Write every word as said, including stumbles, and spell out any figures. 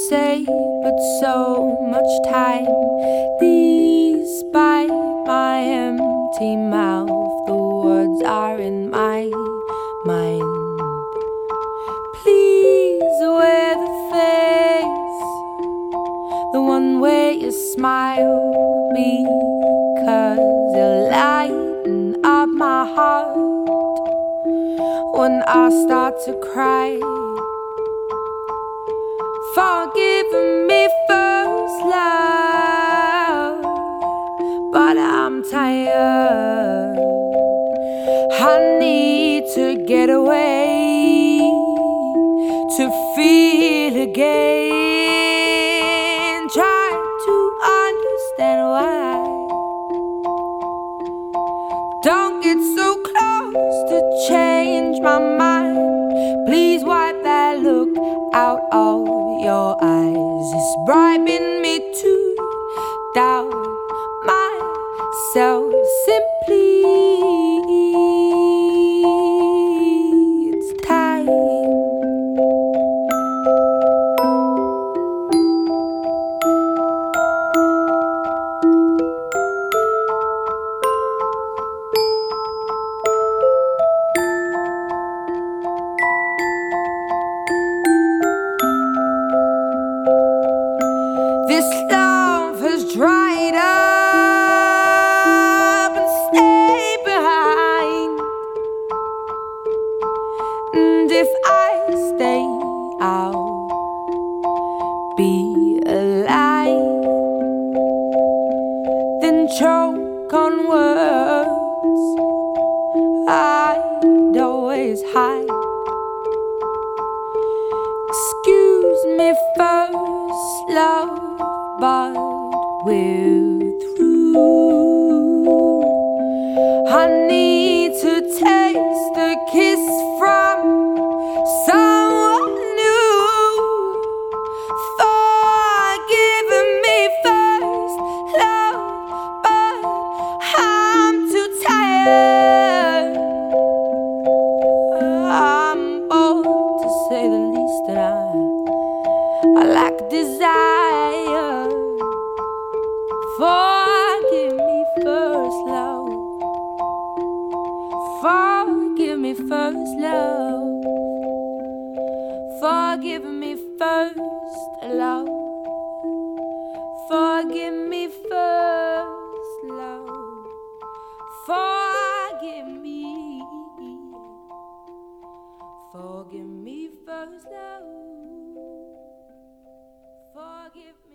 say, but so much time. Despite my empty mouth, the words are in my mind. Please wear the face, the one where you smile, because you lighten up my heart when I start to cry. Forgive me first, love, but I'm tired. I need to get away, to feel again. Try to understand why. Don't get so close to change my mind. Please wipe that look out of your eyes. It's bribing me to doubt myself. Simply, it's time. This love has dried up and stayed behind. And if I stay, I'll be alive. Then choke on words I'd always hide. Excuse me first, love, but we're through. I need to taste the kiss from someone new. Forgive me first, love, but I'm too tired. I'm bold to say the least, and I I lack desire. Forgive me first, love. Forgive me first, love. Forgive me first, love. Forgive me first, love. Forgive me. Forgive me first, love. Forgive